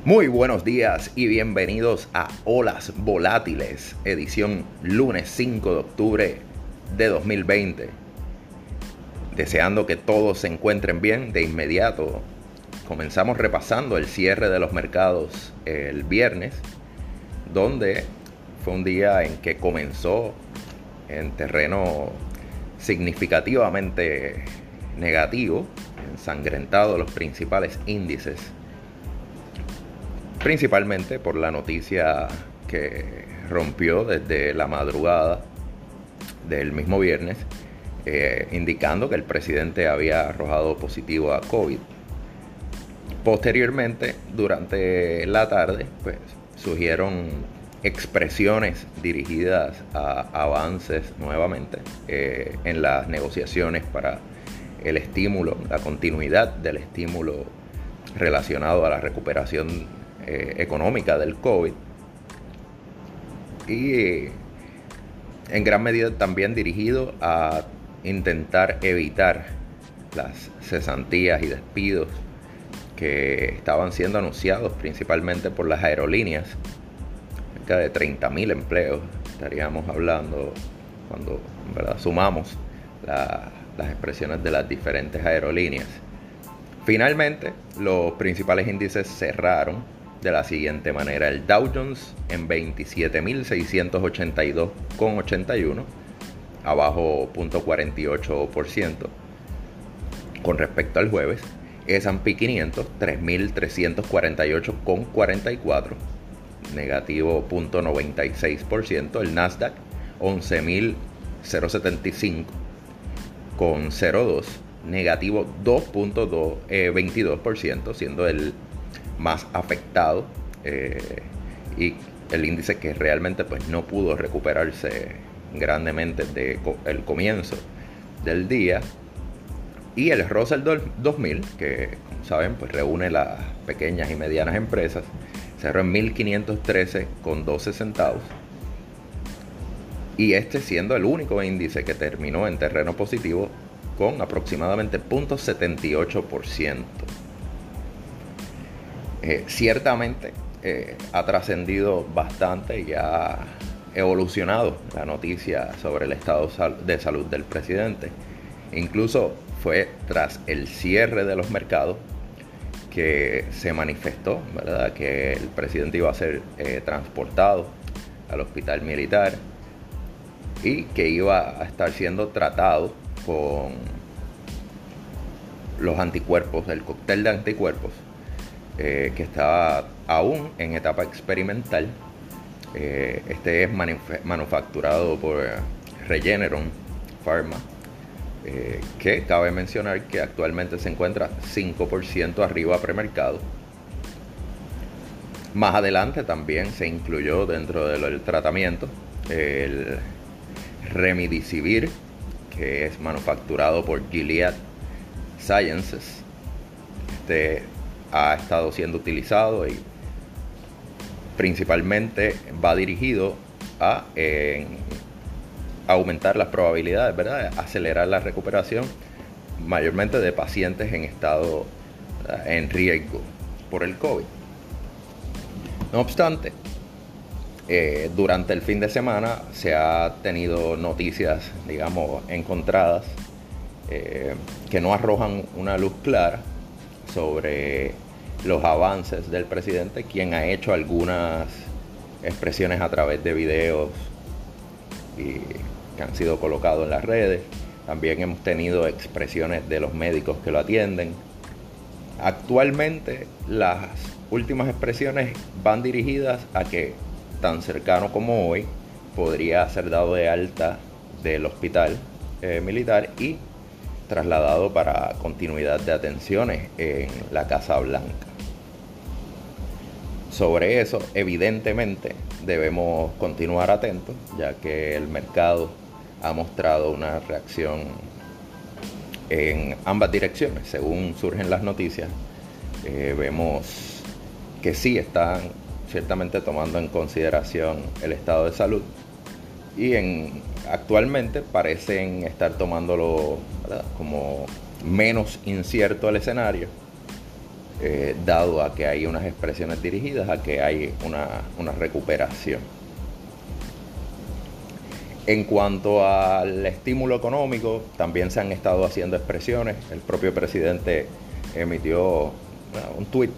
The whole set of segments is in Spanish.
Muy buenos días y bienvenidos a Olas Volátiles, edición lunes 5 de octubre de 2020. Deseando que todos se encuentren bien de inmediato. Comenzamos repasando el cierre de los mercados el viernes, donde fue un día en que comenzó en terreno significativamente negativo, ensangrentado los principales índices, principalmente por la noticia que rompió desde la madrugada del mismo viernes, indicando que el presidente había arrojado positivo a COVID. Posteriormente, durante la tarde, pues surgieron expresiones dirigidas a avances nuevamente en las negociaciones para el estímulo, la continuidad del estímulo relacionado a la recuperación económica del COVID, y en gran medida también dirigido a intentar evitar las cesantías y despidos que estaban siendo anunciados principalmente por las aerolíneas. Cerca de 30.000 empleos estaríamos hablando cuando en verdad sumamos las expresiones de las diferentes aerolíneas. Finalmente, los principales índices cerraron de la siguiente manera: el Dow Jones en 27.682,81, abajo 0.48% con respecto al jueves. S&P 500 3.348,44, negativo 0.96%. El Nasdaq 11.075,02, negativo 2.22%, siendo el más afectado y el índice que realmente pues no pudo recuperarse grandemente desde el comienzo del día. Y el Russell 2000, que como saben pues reúne las pequeñas y medianas empresas, cerró en 1.513,12 centavos, y este siendo el único índice que terminó en terreno positivo con aproximadamente 0.78%. Ciertamente ha trascendido bastante y ha evolucionado la noticia sobre el estado de salud del presidente. Incluso fue tras el cierre de los mercados que se manifestó, ¿verdad?, que el presidente iba a ser transportado al hospital militar y que iba a estar siendo tratado con los anticuerpos, el cóctel de anticuerpos, que estaba aún en etapa experimental. Este es manufacturado por Regeneron Pharma, que cabe mencionar que actualmente se encuentra 5% arriba a premercado. Más adelante también se incluyó dentro del tratamiento el Remdesivir, que es manufacturado por Gilead Sciences. Este ha estado siendo utilizado y principalmente va dirigido a aumentar las probabilidades, ¿verdad?, acelerar la recuperación, mayormente de pacientes en estado en riesgo por el COVID. No obstante, durante el fin de semana se ha tenido noticias, digamos, encontradas, que no arrojan una luz clara sobre los avances del presidente, quien ha hecho algunas expresiones a través de videos y que han sido colocados en las redes. También hemos tenido expresiones de los médicos que lo atienden. Actualmente las últimas expresiones van dirigidas a que tan cercano como hoy podría ser dado de alta del hospital militar y trasladado para continuidad de atenciones en la Casa Blanca. Sobre eso, evidentemente, debemos continuar atentos, ya que el mercado ha mostrado una reacción en ambas direcciones. Según surgen las noticias, vemos que sí están ciertamente tomando en consideración el estado de salud y actualmente parecen estar tomándolo, ¿verdad?, como menos incierto el escenario, dado a que hay unas expresiones dirigidas a que hay una recuperación. En cuanto al estímulo económico, también se han estado haciendo expresiones. El propio presidente emitió un tuit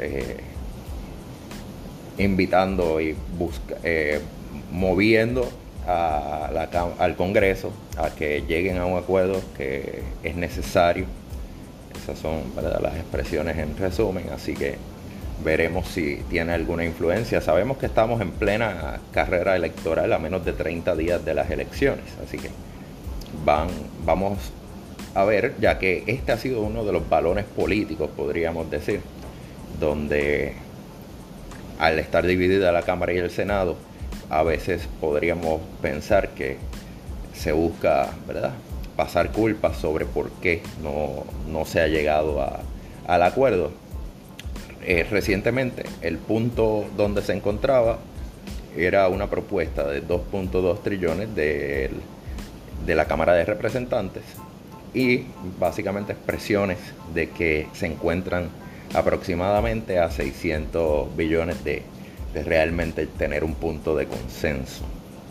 invitando y moviendo al Congreso a que lleguen a un acuerdo que es necesario. Esas son, ¿verdad?, las expresiones en resumen, así que veremos si tiene alguna influencia. Sabemos que estamos en plena carrera electoral a menos de 30 días de las elecciones, así que vamos a ver, ya que este ha sido uno de los balones políticos, podríamos decir, donde al estar dividida la Cámara y el Senado, a veces podríamos pensar que se busca, ¿verdad?, pasar culpa sobre por qué no se ha llegado al acuerdo. Recientemente, el punto donde se encontraba era una propuesta de 2.2 trillones de la Cámara de Representantes y básicamente expresiones de que se encuentran aproximadamente a 600 billones de realmente tener un punto de consenso.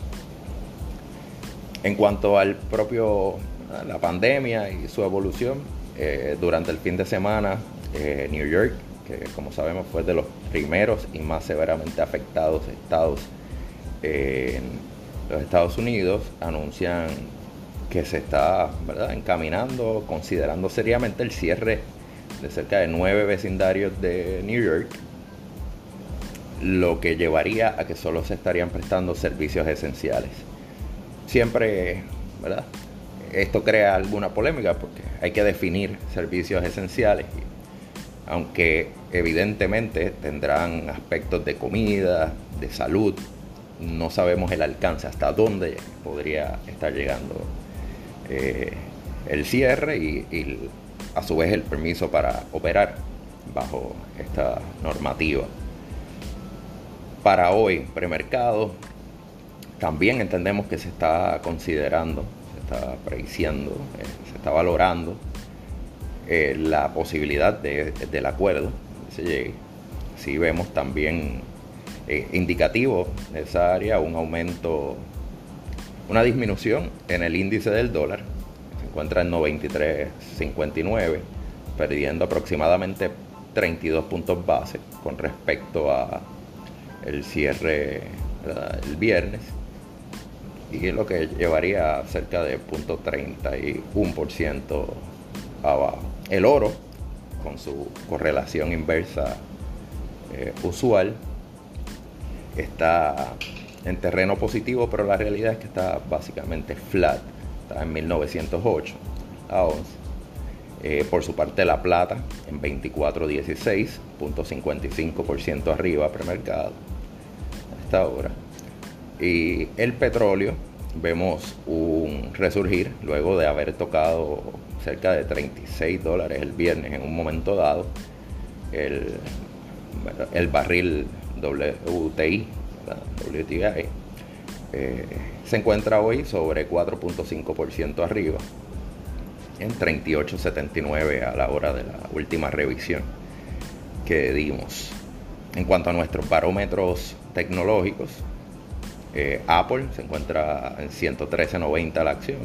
En cuanto a la pandemia y su evolución, durante el fin de semana, New York, que como sabemos fue de los primeros y más severamente afectados estados en los Estados Unidos, anuncian que se está, ¿verdad?, encaminando, considerando seriamente el cierre de cerca de 9 vecindarios de New York, lo que llevaría a que solo se estarían prestando servicios esenciales. Siempre, ¿verdad?, esto crea alguna polémica porque hay que definir servicios esenciales, aunque evidentemente tendrán aspectos de comida, de salud. No sabemos el alcance, hasta dónde podría estar llegando el cierre y a su vez el permiso para operar bajo esta normativa. Para hoy, premercado, también entendemos que se está considerando, se está apreciando, se está valorando la posibilidad del acuerdo. Si vemos también indicativo de esa área, un aumento, una disminución en el índice del dólar, se encuentra en 93.59, perdiendo aproximadamente 32 puntos base con respecto a el cierre, ¿verdad?, el viernes, y lo que llevaría cerca de 0.31% abajo. El oro, con su correlación inversa usual, está en terreno positivo, pero la realidad es que está básicamente flat, está en 1908 a 11. Por su parte, la plata en 24.16, 0.55% arriba premercado a esta hora. Y el petróleo, vemos un resurgir luego de haber tocado cerca de $36 el viernes en un momento dado. El barril WTI se encuentra hoy sobre 4.5% arriba, en 38.79 a la hora de la última revisión que dimos. En cuanto a nuestros barómetros tecnológicos, Apple se encuentra en 113.90 la acción,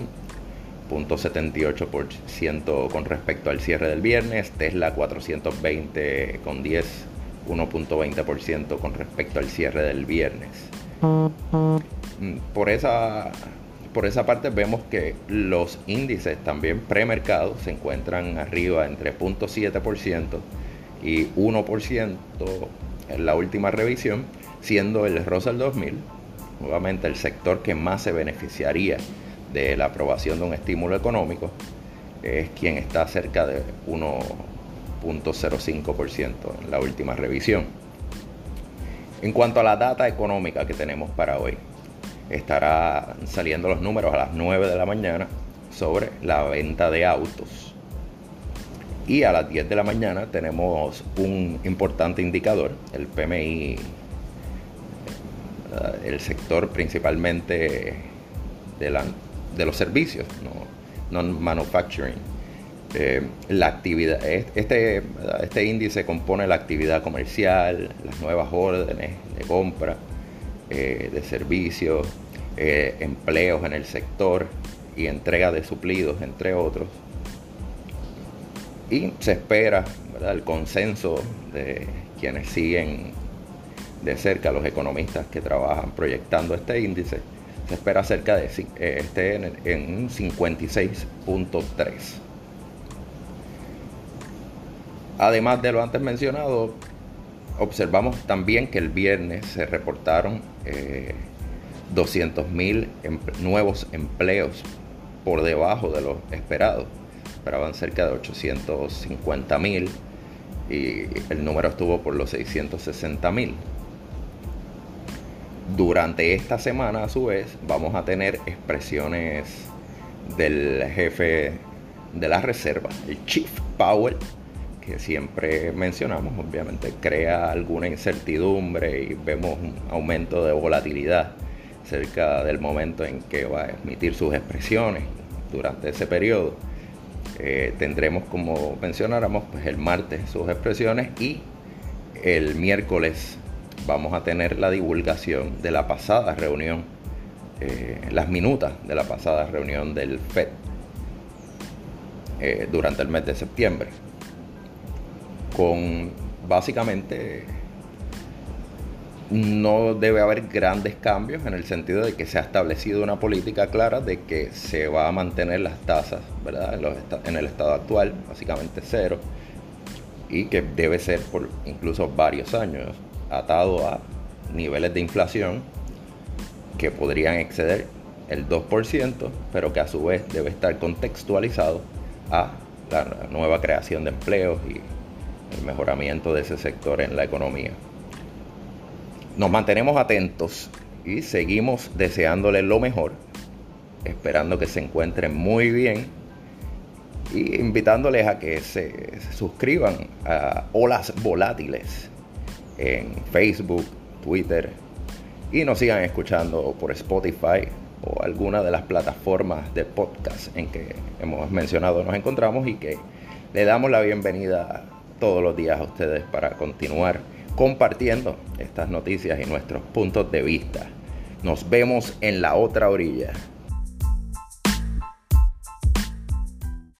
0.78% con respecto al cierre del viernes. Tesla 420.10, 1.20% con respecto al cierre del viernes. Por esa parte vemos que los índices también premercado se encuentran arriba entre 0.7% y 1% en la última revisión, siendo el Russell 2000 nuevamente el sector que más se beneficiaría de la aprobación de un estímulo económico, es quien está cerca de 1.05% en la última revisión. En cuanto a la data económica que tenemos para hoy, estará saliendo los números a las 9 de la mañana sobre la venta de autos. Y a las 10 de la mañana tenemos un importante indicador, el PMI, el sector principalmente de los servicios, no manufacturing, La actividad, este índice compone la actividad comercial, las nuevas órdenes de compra, de servicios, empleos en el sector y entrega de suplidos, entre otros. Y se espera, ¿verdad?, el consenso de quienes siguen de cerca, los economistas que trabajan proyectando este índice, se espera cerca de esté en un 56.3. Además de lo antes mencionado, observamos también que el viernes se reportaron 200.000 nuevos empleos por debajo de los esperados. Esperaban cerca de 850.000 y el número estuvo por los 660.000. Durante esta semana, a su vez, vamos a tener expresiones del jefe de la Reserva, el Chief Powell, que siempre mencionamos. Obviamente crea alguna incertidumbre y vemos un aumento de volatilidad cerca del momento en que va a emitir sus expresiones. Durante ese periodo tendremos, como mencionáramos, pues el martes sus expresiones, y el miércoles vamos a tener la divulgación de la pasada reunión, las minutas de la pasada reunión del FED durante el mes de septiembre, con básicamente no debe haber grandes cambios, en el sentido de que se ha establecido una política clara de que se va a mantener las tasas, ¿verdad?, en el estado actual, básicamente cero, y que debe ser por incluso varios años, atado a niveles de inflación que podrían exceder el 2%, pero que a su vez debe estar contextualizado a la nueva creación de empleos y el mejoramiento de ese sector en la economía. Nos mantenemos atentos y seguimos deseándole lo mejor, esperando que se encuentren muy bien y invitándoles a que se suscriban a Olas Volátiles en Facebook, Twitter, y nos sigan escuchando por Spotify o alguna de las plataformas de podcast en que hemos mencionado nos encontramos, y que le damos la bienvenida todos los días a ustedes para continuar compartiendo estas noticias y nuestros puntos de vista. Nos vemos en la otra orilla.